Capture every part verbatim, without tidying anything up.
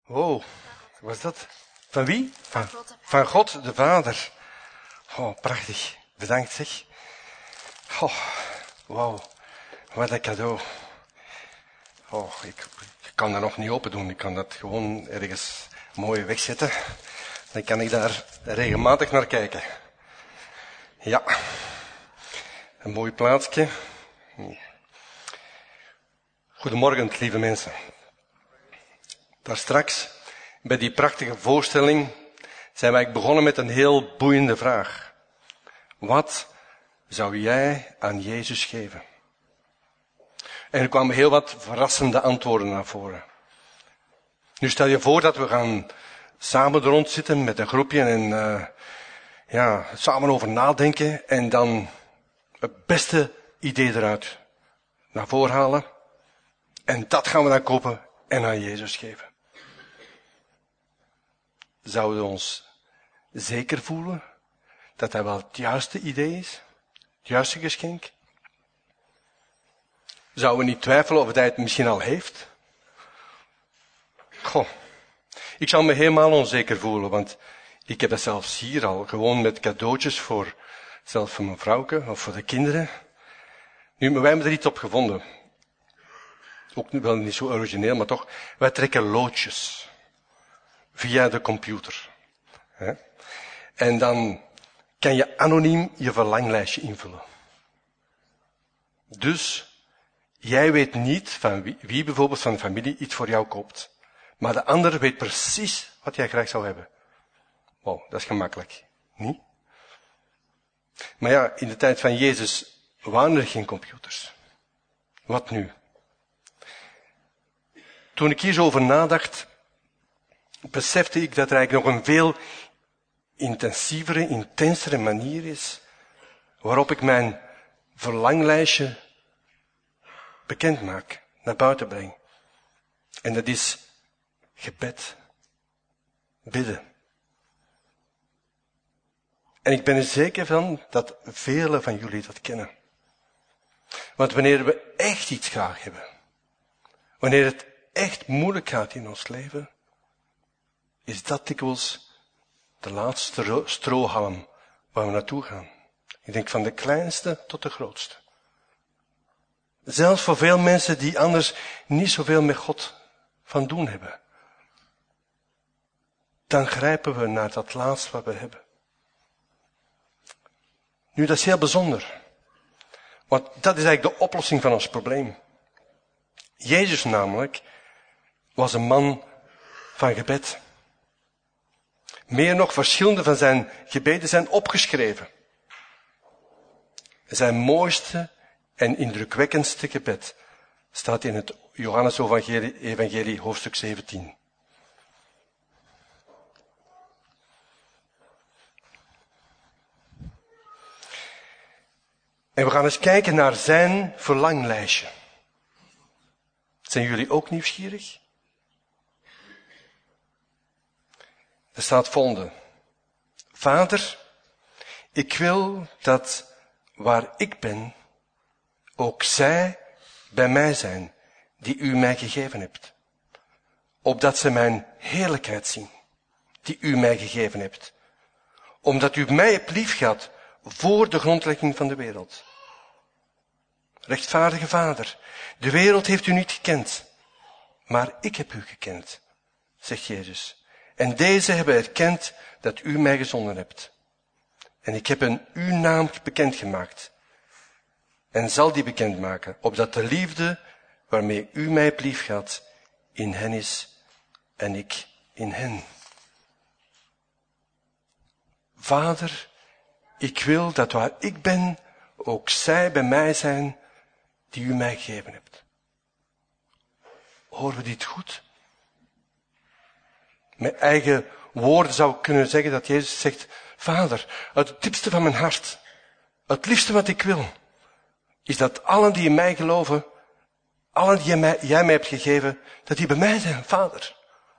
Wow, was dat? Van wie? Van, van God de Vader. Oh, prachtig. Bedankt, zeg. Oh, wauw. Wat een cadeau. Oh, ik, ik kan dat nog niet open doen. Ik kan dat gewoon ergens mooi wegzetten. Dan kan ik daar regelmatig naar kijken. Ja. Een mooi plaatsje. Goedemorgen, lieve mensen. Daar straks, bij die prachtige voorstelling, zijn wij begonnen met een heel boeiende vraag. Wat zou jij aan Jezus geven? En er kwamen heel wat verrassende antwoorden naar voren. Nu stel je voor dat we gaan samen er rond zitten met een groepje en uh, ja, samen over nadenken en dan het beste idee eruit naar voren halen. En dat gaan we dan kopen en aan Jezus geven. Zouden we ons zeker voelen dat hij wel het juiste idee is? Het juiste geschenk? Zouden we niet twijfelen of hij het misschien al heeft? Goh, ik zou me helemaal onzeker voelen, want ik heb dat zelfs hier al, gewoon met cadeautjes voor, zelfs voor mijn vrouwke of voor de kinderen. Nu, maar wij hebben er iets op gevonden. Ook wel niet zo origineel, maar toch. Wij trekken loodjes. Via de computer. En dan kan je anoniem je verlanglijstje invullen. Dus, jij weet niet van wie, wie bijvoorbeeld van de familie iets voor jou koopt. Maar de ander weet precies wat jij graag zou hebben. Wow, dat is gemakkelijk. Niet? Maar ja, in de tijd van Jezus waren er geen computers. Wat nu? Toen ik hier zo over nadacht, besefte ik dat er eigenlijk nog een veel intensievere, intensere manier is waarop ik mijn verlanglijstje bekend maak, naar buiten breng. En dat is gebed. Bidden. En ik ben er zeker van dat velen van jullie dat kennen. Want wanneer we echt iets graag hebben, wanneer het echt moeilijk gaat in ons leven, is dat dikwijls de laatste strohalm waar we naartoe gaan. Ik denk van de kleinste tot de grootste. Zelfs voor veel mensen die anders niet zoveel met God van doen hebben. Dan grijpen we naar dat laatste wat we hebben. Nu, dat is heel bijzonder. Want dat is eigenlijk de oplossing van ons probleem. Jezus namelijk was een man van gebed. Meer nog, verschillende van zijn gebeden zijn opgeschreven. Zijn mooiste en indrukwekkendste gebed staat in het Johannes-evangelie, hoofdstuk zeventien. En we gaan eens kijken naar zijn verlanglijstje. Zijn jullie ook nieuwsgierig? Er staat volgende. Vader, ik wil dat waar ik ben, ook zij bij mij zijn, die u mij gegeven hebt. Opdat ze mijn heerlijkheid zien, die u mij gegeven hebt. Omdat u mij hebt liefgehad voor de grondlegging van de wereld. Rechtvaardige Vader, de wereld heeft u niet gekend, maar ik heb u gekend, zegt Jezus. En deze hebben erkend dat u mij gezonden hebt. En ik heb een uw naam bekendgemaakt. En zal die bekendmaken, opdat de liefde waarmee u mij hebt liefgehad in hen is en ik in hen. Vader, ik wil dat waar ik ben, ook zij bij mij zijn die u mij gegeven hebt. Horen we dit goed? Met eigen woorden zou ik kunnen zeggen dat Jezus zegt, Vader, uit het diepste van mijn hart, het liefste wat ik wil, is dat allen die in mij geloven, allen die jij mij, jij mij hebt gegeven, dat die bij mij zijn, Vader.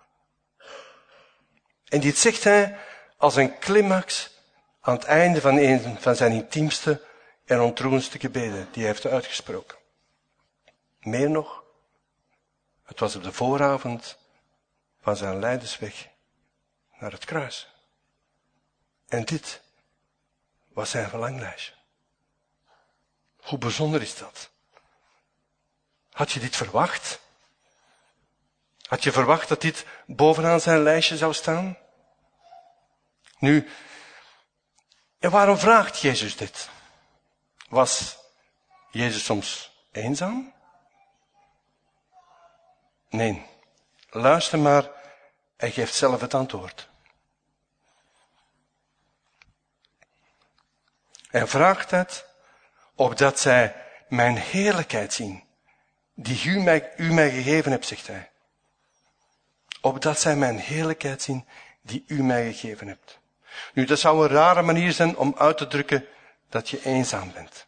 En dit zegt hij als een climax aan het einde van een van zijn intiemste en ontroerendste gebeden die hij heeft uitgesproken. Meer nog, het was op de vooravond van zijn lijdensweg naar het kruis. En dit was zijn verlanglijstje. Hoe bijzonder is dat? Had je dit verwacht? Had je verwacht dat dit bovenaan zijn lijstje zou staan? Nu, en waarom vraagt Jezus dit? Was Jezus soms eenzaam? Nee, luister maar, hij geeft zelf het antwoord. Hij vraagt het, opdat zij mijn heerlijkheid zien, die u mij, u mij gegeven hebt, zegt hij. Opdat zij mijn heerlijkheid zien, die u mij gegeven hebt. Nu, dat zou een rare manier zijn om uit te drukken dat je eenzaam bent.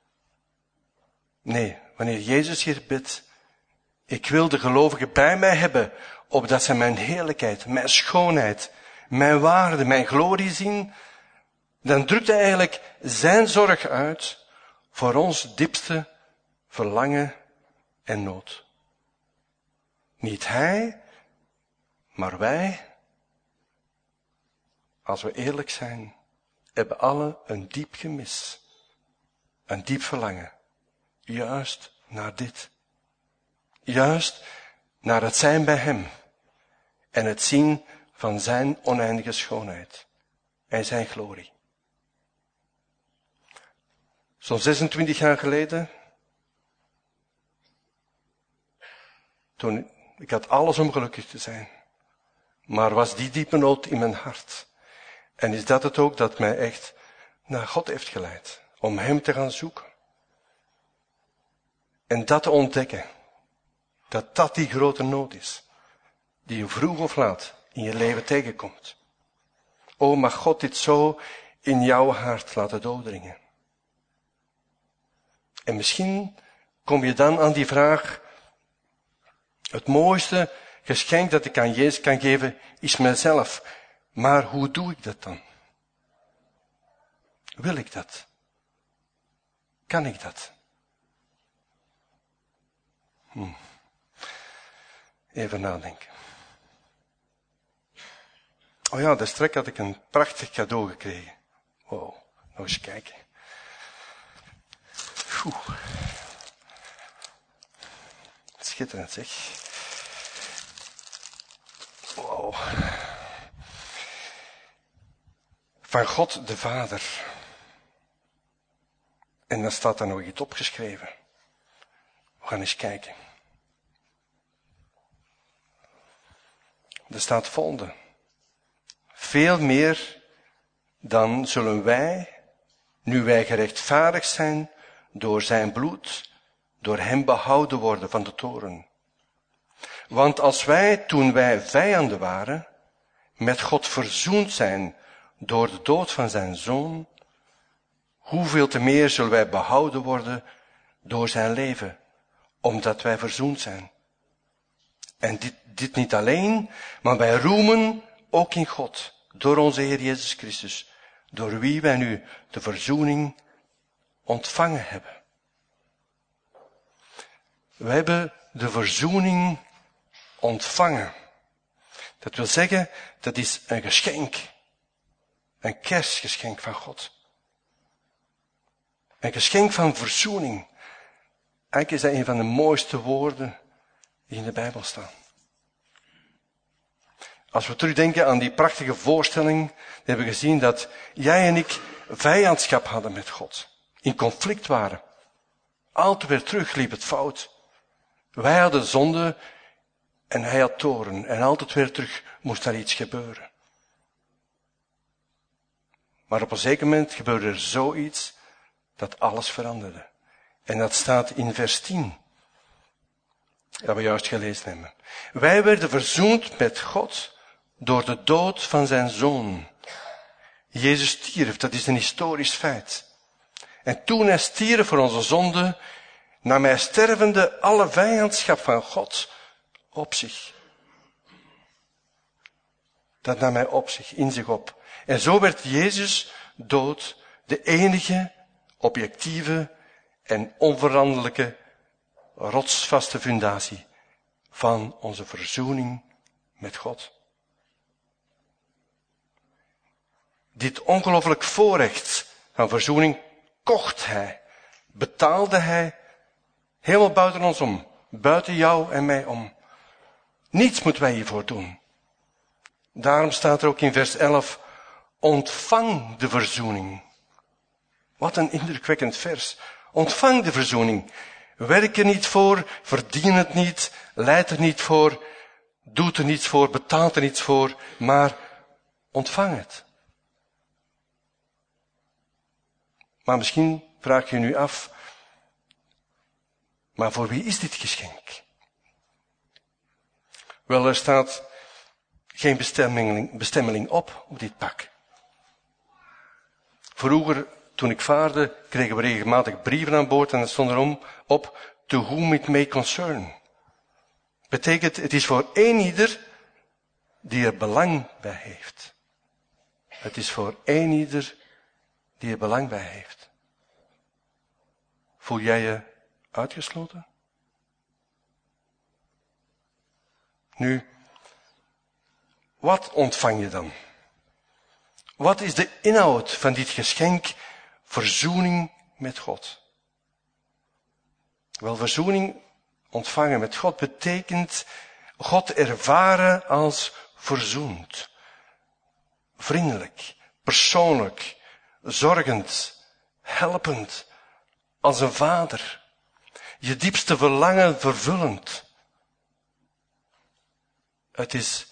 Nee, wanneer Jezus hier bidt, ik wil de gelovigen bij mij hebben, opdat zij mijn heerlijkheid, mijn schoonheid, mijn waarde, mijn glorie zien, dan drukt hij eigenlijk zijn zorg uit voor ons diepste verlangen en nood. Niet hij, maar wij, als we eerlijk zijn, hebben alle een diep gemis, een diep verlangen, juist naar dit. Juist naar het zijn bij hem en het zien van zijn oneindige schoonheid en zijn glorie. Zo'n zesentwintig jaar geleden, toen ik had alles om gelukkig te zijn, maar was die diepe nood in mijn hart. En is dat het ook dat mij echt naar God heeft geleid, om hem te gaan zoeken. En dat te ontdekken, dat dat die grote nood is, die je vroeg of laat in je leven tegenkomt. O, mag God dit zo in jouw hart laten doordringen. En misschien kom je dan aan die vraag, het mooiste geschenk dat ik aan Jezus kan geven, is mijzelf. Maar hoe doe ik dat dan? Wil ik dat? Kan ik dat? Hm. Even nadenken. Oh ja, de strek had ik een prachtig cadeau gekregen. Wow, nog eens kijken. Oeh. Schitterend zeg. Wow. Van God de Vader. En dan staat er nog iets opgeschreven. We gaan eens kijken. Er staat volgende. Veel meer dan zullen wij, nu wij gerechtvaardigd zijn, door zijn bloed, door hem behouden worden van de toorn. Want als wij, toen wij vijanden waren, met God verzoend zijn door de dood van zijn zoon, hoeveel te meer zullen wij behouden worden door zijn leven, omdat wij verzoend zijn. En dit, dit niet alleen, maar wij roemen ook in God, door onze Heer Jezus Christus, door wie wij nu de verzoening ontvangen hebben. We hebben de verzoening ontvangen. Dat wil zeggen, dat is een geschenk. Een kerstgeschenk van God. Een geschenk van verzoening. Eigenlijk is dat een van de mooiste woorden die in de Bijbel staan. Als we terugdenken aan die prachtige voorstelling, dan hebben we gezien dat jij en ik vijandschap hadden met God. In conflict waren. Altijd weer terug liep het fout. Wij hadden zonde en hij had toorn. En altijd weer terug moest er iets gebeuren. Maar op een zeker moment gebeurde er zoiets dat alles veranderde. En dat staat in vers tien. Dat we juist gelezen hebben. Wij werden verzoend met God door de dood van zijn zoon. Jezus stierf, dat is een historisch feit. En toen hij stierf voor onze zonde, nam hij stervende alle vijandschap van God op zich. Dat nam hij op zich, in zich op. En zo werd Jezus dood de enige, objectieve en onveranderlijke rotsvaste fundatie van onze verzoening met God. Dit ongelooflijk voorrecht van verzoening kocht hij, betaalde hij, helemaal buiten ons om, buiten jou en mij om. Niets moeten wij hiervoor doen. Daarom staat er ook in vers elf, ontvang de verzoening. Wat een indrukwekkend vers. Ontvang de verzoening. Werk er niet voor, verdien het niet, leid er niet voor, doet er niets voor, betaalt er niets voor, maar ontvang het. Maar misschien vraag je nu af, maar voor wie is dit geschenk? Wel, er staat geen bestemmeling, bestemmeling op, op dit pak. Vroeger, toen ik vaarde, kregen we regelmatig brieven aan boord en er stond erom op, to whom it may concern. Betekent, het is voor één ieder die er belang bij heeft. Het is voor één ieder die er belang bij heeft. Voel jij je uitgesloten? Nu, wat ontvang je dan? Wat is de inhoud van dit geschenk verzoening met God? Wel, verzoening ontvangen met God betekent God ervaren als verzoend. Vriendelijk, persoonlijk, zorgend, helpend, als een vader. Je diepste verlangen vervullend. Het is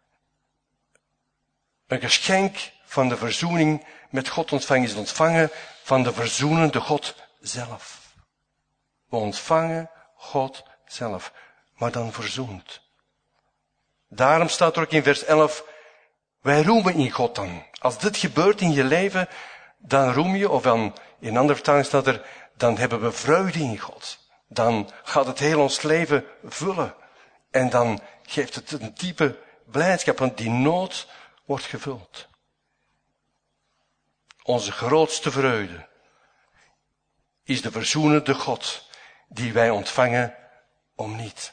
een geschenk van de verzoening met God ontvangen, is ontvangen van de verzoenende God zelf. We ontvangen God zelf, maar dan verzoend. Daarom staat er ook in vers elf, wij roemen in God dan. Als dit gebeurt in je leven, dan roem je, of dan, in een andere vertaling staat er, dan hebben we vreugde in God. Dan gaat het heel ons leven vullen. En dan geeft het een diepe blijdschap, want die nood wordt gevuld. Onze grootste vreugde is de verzoenende God, die wij ontvangen om niet.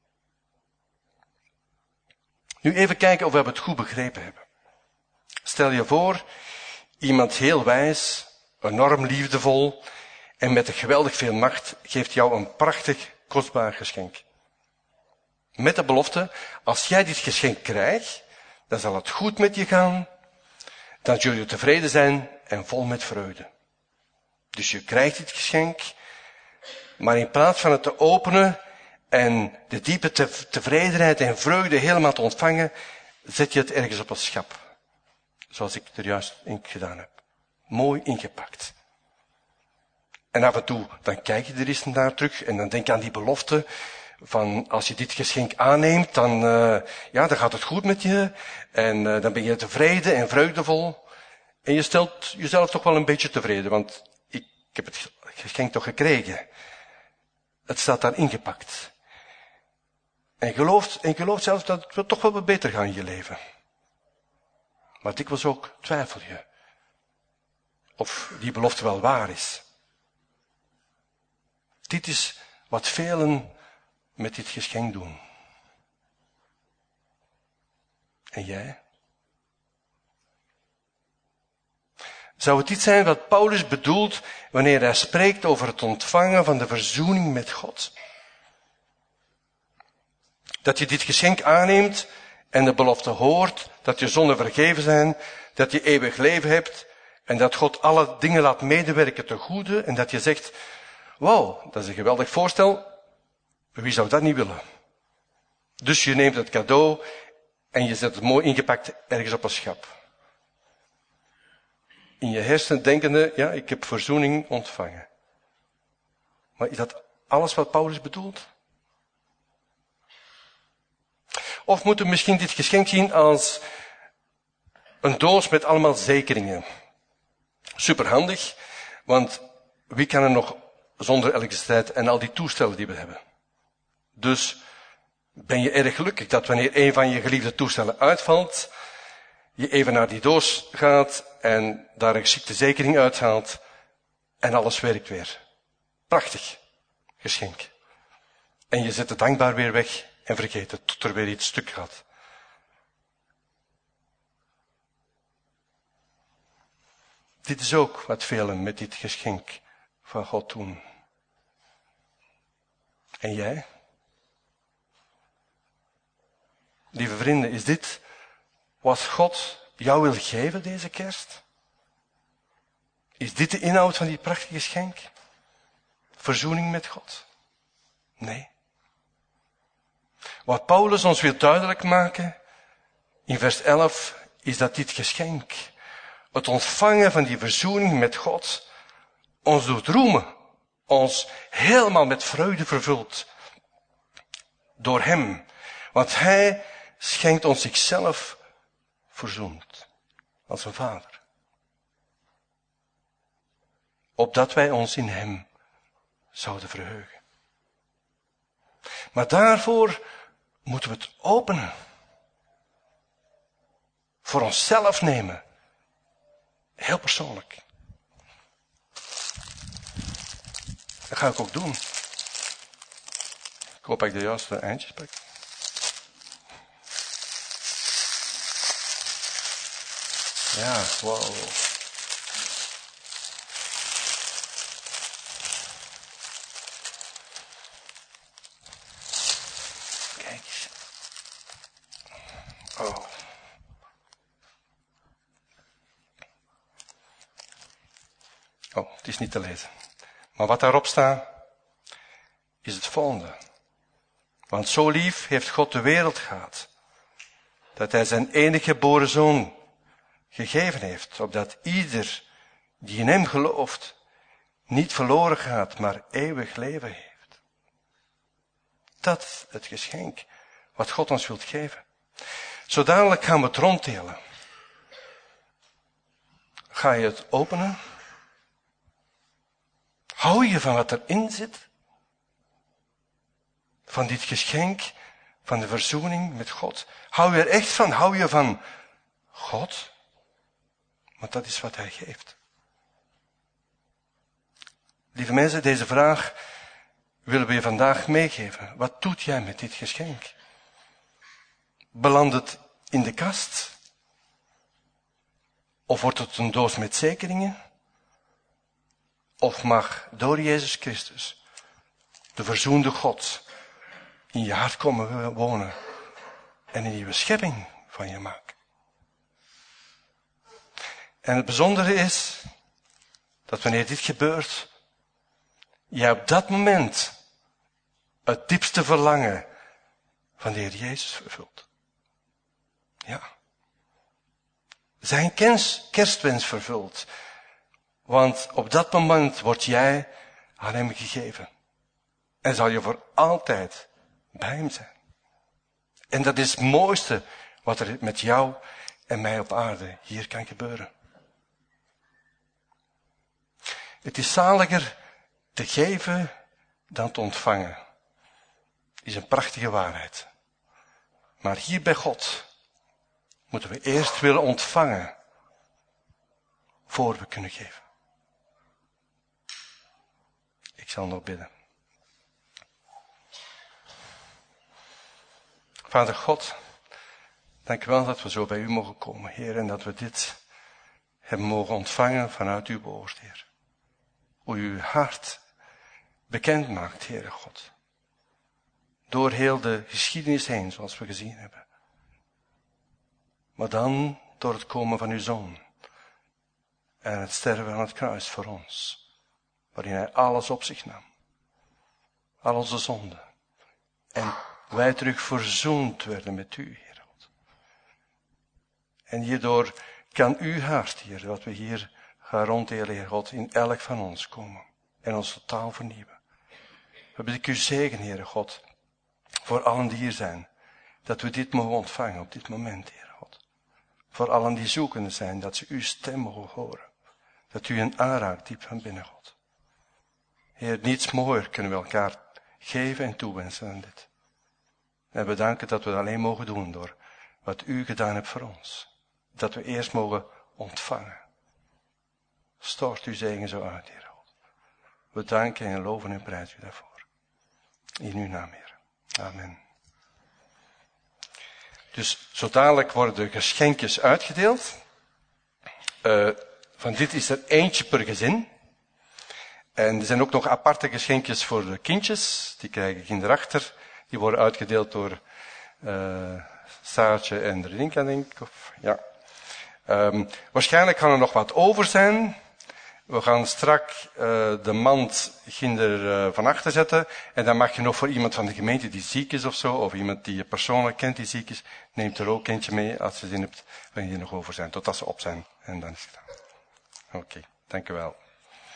Nu even kijken of we het goed begrepen hebben. Stel je voor, iemand heel wijs, enorm liefdevol en met geweldig veel macht geeft jou een prachtig, kostbaar geschenk. Met de belofte, als jij dit geschenk krijgt, dan zal het goed met je gaan, dan zul je tevreden zijn en vol met vreugde. Dus je krijgt dit geschenk, maar in plaats van het te openen en de diepe tevredenheid en vreugde helemaal te ontvangen, zet je het ergens op een schap. Zoals ik er juist in gedaan heb. Mooi ingepakt. En af en toe, dan kijk je er eens naar terug en dan denk je aan die belofte van als je dit geschenk aanneemt, dan, uh, ja, dan gaat het goed met je en uh, dan ben je tevreden en vreugdevol. En je stelt jezelf toch wel een beetje tevreden, want ik, ik heb het geschenk toch gekregen. Het staat daar ingepakt. En je gelooft, en je gelooft zelfs dat het toch wel wat beter gaat in je leven. Maar dikwijls ook twijfel je of die belofte wel waar is. Dit is wat velen met dit geschenk doen. En jij? Zou het dit zijn wat Paulus bedoelt wanneer hij spreekt over het ontvangen van de verzoening met God? Dat je dit geschenk aanneemt en de belofte hoort dat je zonden vergeven zijn, dat je eeuwig leven hebt en dat God alle dingen laat medewerken ten goede en dat je zegt, wauw, dat is een geweldig voorstel, wie zou dat niet willen? Dus je neemt het cadeau en je zet het mooi ingepakt ergens op een schap. In je hersenen denkende, ja, ik heb verzoening ontvangen. Maar is dat alles wat Paulus bedoelt? Of moeten we misschien dit geschenk zien als een doos met allemaal zekeringen? Superhandig, want wie kan er nog zonder elektriciteit en al die toestellen die we hebben? Dus ben je erg gelukkig dat wanneer een van je geliefde toestellen uitvalt, je even naar die doos gaat en daar een geschikte zekering uithaalt en alles werkt weer. Prachtig geschenk. En je zet het dankbaar weer weg en vergeet het tot er weer iets stuk gaat. Dit is ook wat velen met dit geschenk van God doen. En jij? Lieve vrienden, is dit wat God jou wil geven deze kerst? Is dit de inhoud van die prachtige geschenk? Verzoening met God? Nee. Wat Paulus ons wil duidelijk maken in vers elf is dat dit geschenk, het ontvangen van die verzoening met God, ons doet roemen, ons helemaal met vreugde vervult door hem. Want hij schenkt ons zichzelf verzoend als een vader. Opdat wij ons in hem zouden verheugen. Maar daarvoor moeten we het openen. Voor onszelf nemen. Heel persoonlijk. Dat ga ik ook doen. Ik hoop dat ik de juiste eindjes pak. Ja, wow. Kijk eens. Oh. Oh, het is niet te lezen. Maar wat daarop staat, is het volgende. Want zo lief heeft God de wereld gehad, dat hij zijn enige geboren zoon gegeven heeft, opdat ieder die in hem gelooft, niet verloren gaat, maar eeuwig leven heeft. Dat is het geschenk wat God ons wilt geven. Zo dadelijk gaan we het ronddelen. Ga je het openen? Hou je van wat erin zit? Van dit geschenk, van de verzoening met God? Hou je er echt van? Hou je van God? Want dat is wat hij geeft. Lieve mensen, deze vraag willen we je vandaag meegeven. Wat doet jij met dit geschenk? Belandt het in de kast? Of wordt het een doos met zekeringen? Of mag door Jezus Christus de verzoende God in je hart komen wonen en een nieuwe schepping van je maken? En het bijzondere is dat wanneer dit gebeurt, jij op dat moment het diepste verlangen van de Heer Jezus vervult. Ja. Zijn kerstwens vervult. Want op dat moment word jij aan hem gegeven. En zal je voor altijd bij hem zijn. En dat is het mooiste wat er met jou en mij op aarde hier kan gebeuren. Het is zaliger te geven dan te ontvangen. Is een prachtige waarheid. Maar hier bij God moeten we eerst willen ontvangen voor we kunnen geven. Ik zal nog bidden. Vader God, dank u wel dat we zo bij u mogen komen, Heer, en dat we dit hebben mogen ontvangen vanuit uw woord, Heer. Hoe u uw hart bekend maakt, Heere God. Door heel de geschiedenis heen, zoals we gezien hebben. Maar dan door het komen van uw Zoon. En het sterven aan het kruis voor ons. Waarin hij alles op zich nam. Al onze zonden. En wij terug verzoend werden met u, Heer God. En hierdoor kan uw hart, Heer, wat we hier gaan ronddelen, Heer God, in elk van ons komen. En ons totaal vernieuwen. We bidden u zegen, Heere God. Voor allen die hier zijn. Dat we dit mogen ontvangen op dit moment, Heere God. Voor allen die zoekende zijn, dat ze uw stem mogen horen. Dat u hen aanraakt diep van binnen, God. Heer, niets mooier kunnen we elkaar geven en toewensen dan dit. En we danken dat we het alleen mogen doen door wat u gedaan hebt voor ons. Dat we eerst mogen ontvangen. Stort uw zegen zo uit, Heer God. We danken en loven en prijzen u daarvoor. In uw naam, Heer. Amen. Dus zo dadelijk worden de geschenkjes uitgedeeld. Uh, Van dit is er eentje per gezin. En er zijn ook nog aparte geschenkjes voor de kindjes. Die krijgen kinderen achter. Die worden uitgedeeld door uh, Saartje en Rinka, denk ik. Of, ja. Um, waarschijnlijk kan er nog wat over zijn. We gaan straks uh, de mand ginder uh, van achter zetten. En dan mag je nog voor iemand van de gemeente die ziek is of zo, of iemand die je persoonlijk kent die ziek is, neemt er ook eentje mee als je zin hebt, wanneer die nog over zijn, totdat ze op zijn. En dan is het gedaan. Oké, okay, dank u wel.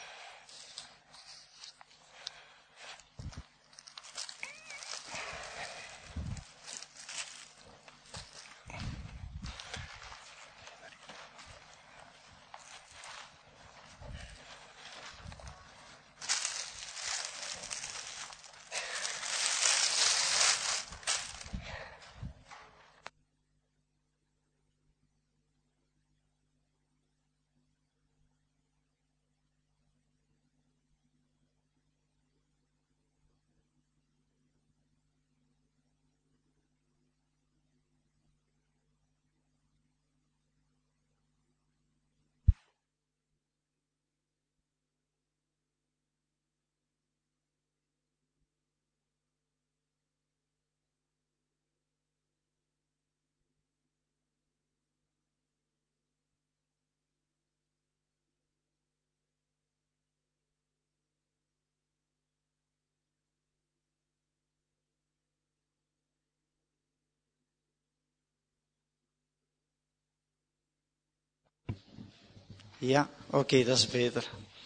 Ja, oké, okay, dat is beter.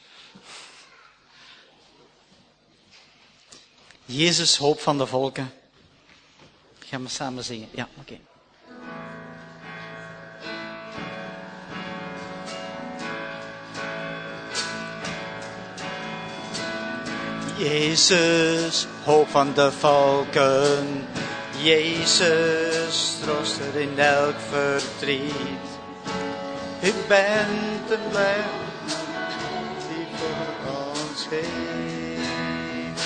Jezus, hoop van de volken. Gaan we samen zingen? Ja, oké. Okay. Jezus, hoop van de volken. Jezus, trooster in elk verdriet. U bent de blij die voor ons geeft.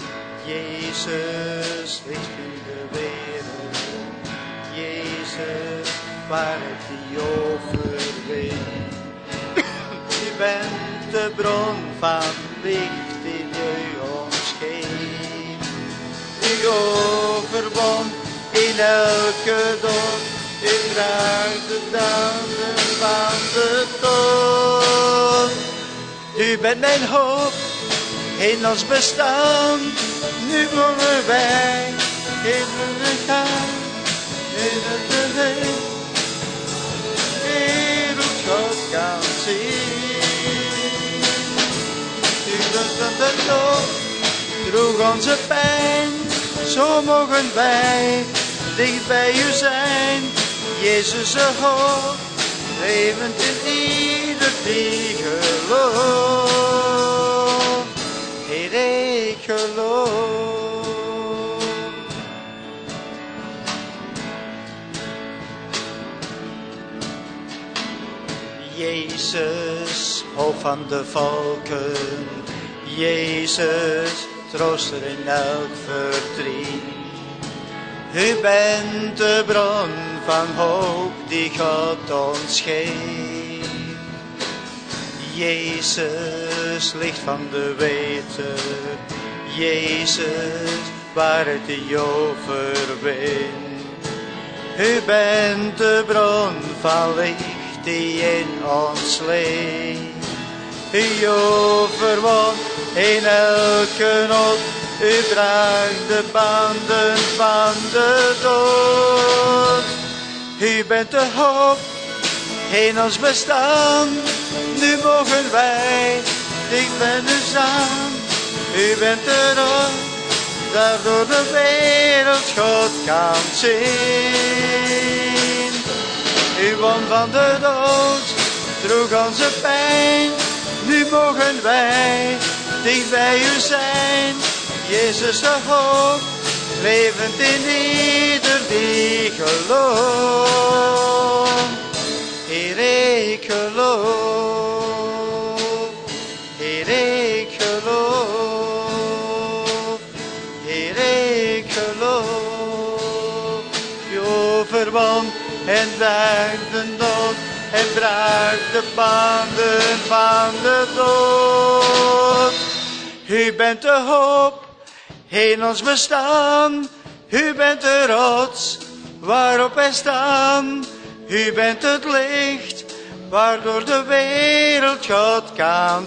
Jezus, licht in de wereld. Jezus, waarheid die overwint. U bent de bron van licht die u ons geeft. U overwon in elke dood. U draagt de danden van de dood. U bent mijn hoop in ons bestaan. Nu mogen wij in de gaan. In het leven wereld God kan zien. U bent van de dood, droeg onze pijn. Zo mogen wij dicht bij u zijn. Jezus de hoop, levend in ieder die gelooft. Heer, ik geloof. Jezus, hoop van de volken. Jezus, trooster in elk verdriet. U bent de bron van hoop die God ons geeft. Jezus, licht van de weten. Jezus, waarheid die overwint. U bent de bron van licht die in ons leeft. U overwon in elke nood. U draagt de banden van de dood. U bent de hoop in ons bestaan. Nu mogen wij dicht bij u staan. U bent de rook, daardoor de wereld God kan zien. U won van de dood, droeg onze pijn. Nu mogen wij dicht bij u zijn. Jezus de hoop, levend in ieder die gelooft. Heer, ik geloof. Heer, ik geloof. Heer, ik geloof. U overwon en draagt de dood. en brak de banden van de dood. U bent de hoop in ons bestaan, u bent de rots waarop wij staan. U bent het licht waardoor de wereld God kan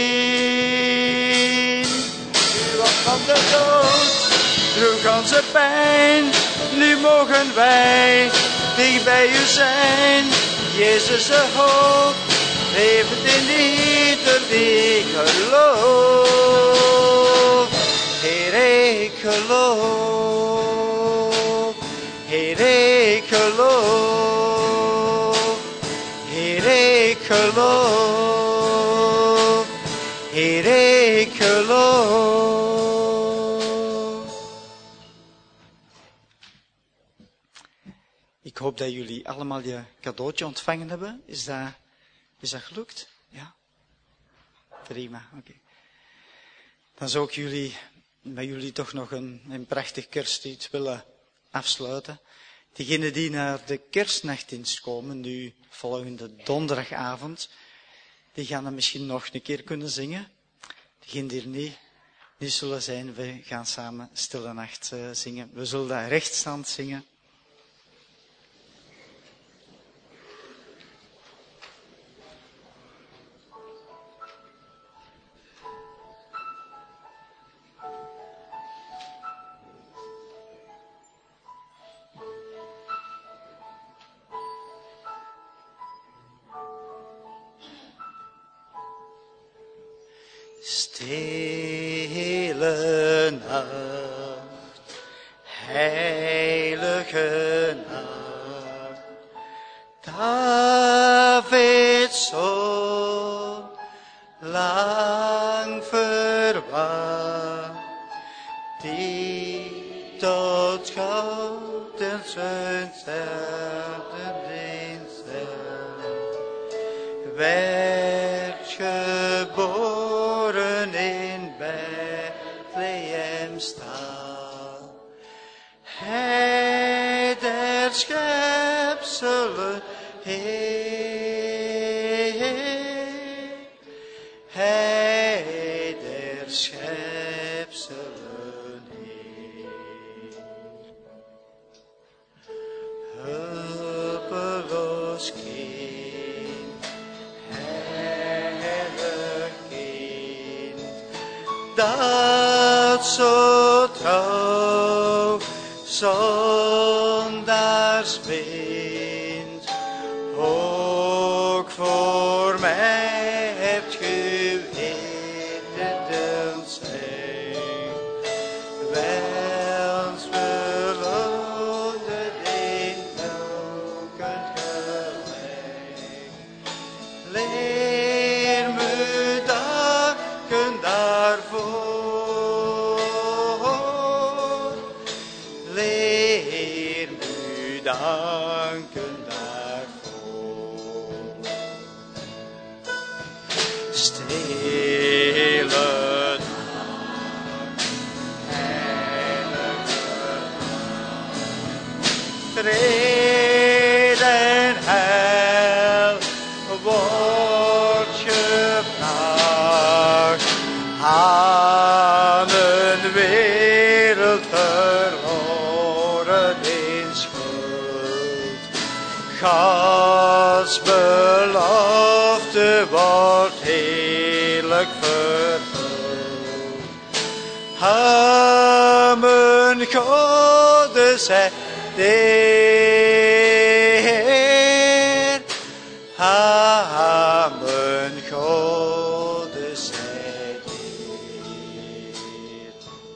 zien. U was van de dood, droeg onze pijn, nu mogen wij dicht bij u zijn. Jezus de hoop, levend in ieder die gelooft. Heer, ik geloof, Heer, ik geloof, Heer, ik geloof, Heer, ik geloof. Ik hoop dat jullie allemaal je cadeautje ontvangen hebben. Is dat, is dat gelukt? Ja? Prima, oké. Okay. Dan zou ik jullie, met jullie toch nog een, een prachtig kerstlied willen afsluiten. Degenen die naar de kerstnachtdienst komen, nu volgende donderdagavond, die gaan dan misschien nog een keer kunnen zingen. Degenen die er niet, niet zullen zijn, we gaan samen Stille Nacht uh, zingen. We zullen dat rechtstand zingen. Stille nacht, heilige nacht, Davids zoon, lang verwacht, die tot God en zijn sterven dienst werd geboren in Bethlehem staat. Hij der schepselen Heer, hij der schepselen Heer. Hulpeloos kind, heilig kind, dat zo trouw zondaars wint, ook voor mij hebt geweten zijn. Wels beloonde in elke gelijk. Leer me danken daarvoor. Leer me danken daarvoor. Stille nacht, heilige nacht, vrede en heil wordt gebracht aan een wereld verloren in schuld. Gods belofte wordt heerlijk vervuld. Amen, God zij de Heer. Amen, God zij de Heer.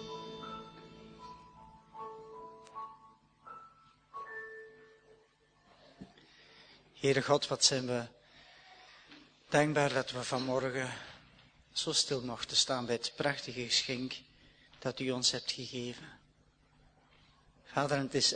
Heere God, wat zijn we dankbaar dat we vanmorgen zo stil mochten staan bij het prachtige geschenk dat u ons hebt gegeven. Vader, het is